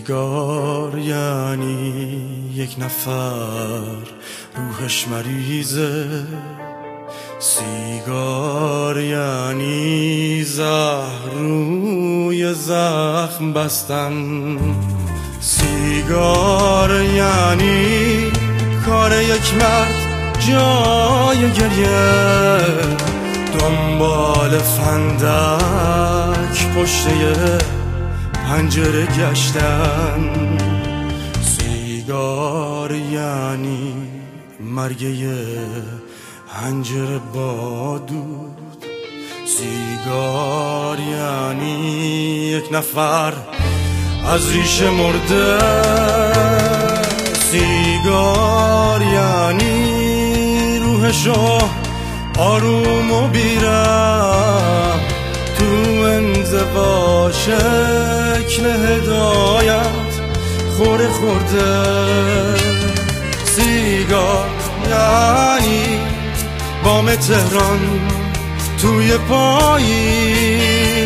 سیگار یعنی یک نفر روحش مریضه، سیگار یعنی زهر روی زخم بستن، سیگار یعنی کار یک مرد جای گریه، دنبال فندک پشته پنجره گشتن، سیگار یعنی مرگه پنجره با دود، سیگار یعنی یک نفر از ریشه مرده، سیگار یعنی روحشو آروم و بیرم تو انزوا شکل هدایت خورده، سیگار یعنی بام تهران توی پایی،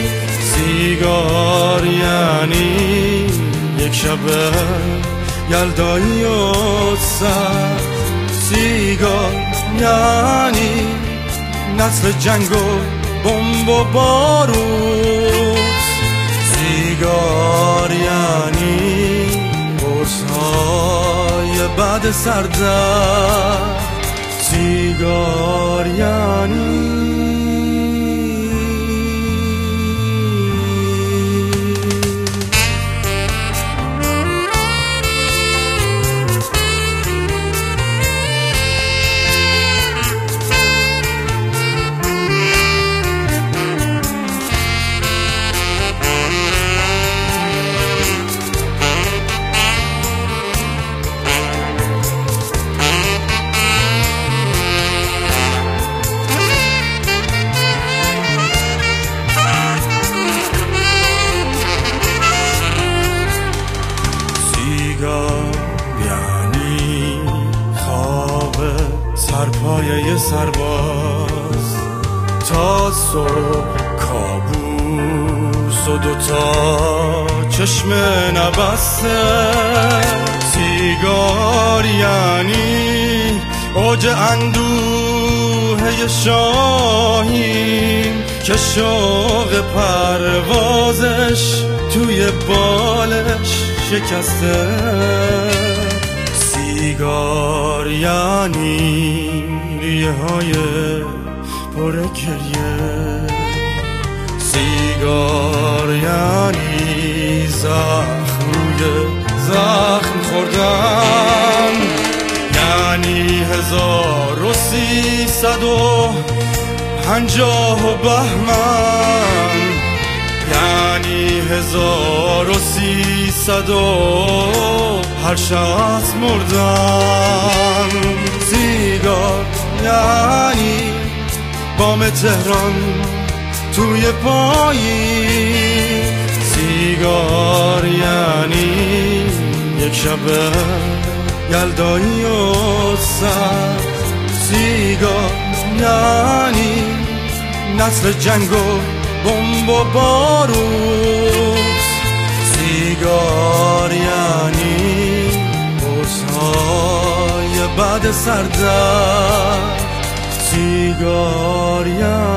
سیگار یعنی یک شب یلدایی و سر، سیگار یعنی نسل جنگ و بمب و بارود، سیگار یعنی قرص‌های بعد سردرد، سیگار یعنی سرپایه سرباز تا صبح کابوس و دوتا چشم نبسته، سیگار یعنی اوج اندوه شاهین که شوق پروازش توی بالش شکسته، سیگار یعنی ریه های پر گریه، سیگار یعنی زخم روی زخم خوردن، یعنی 1350 بهمن، یعنی 1300 هر شخص مردن، سیگار یعنی بام تهران توی پایی، سیگار یعنی یک شب یلدایی و سر، سیگار یعنی نسل جنگ و بمب و بارود، سیگار یعنی قرص‌های بعد سردرد، سیگار یعنی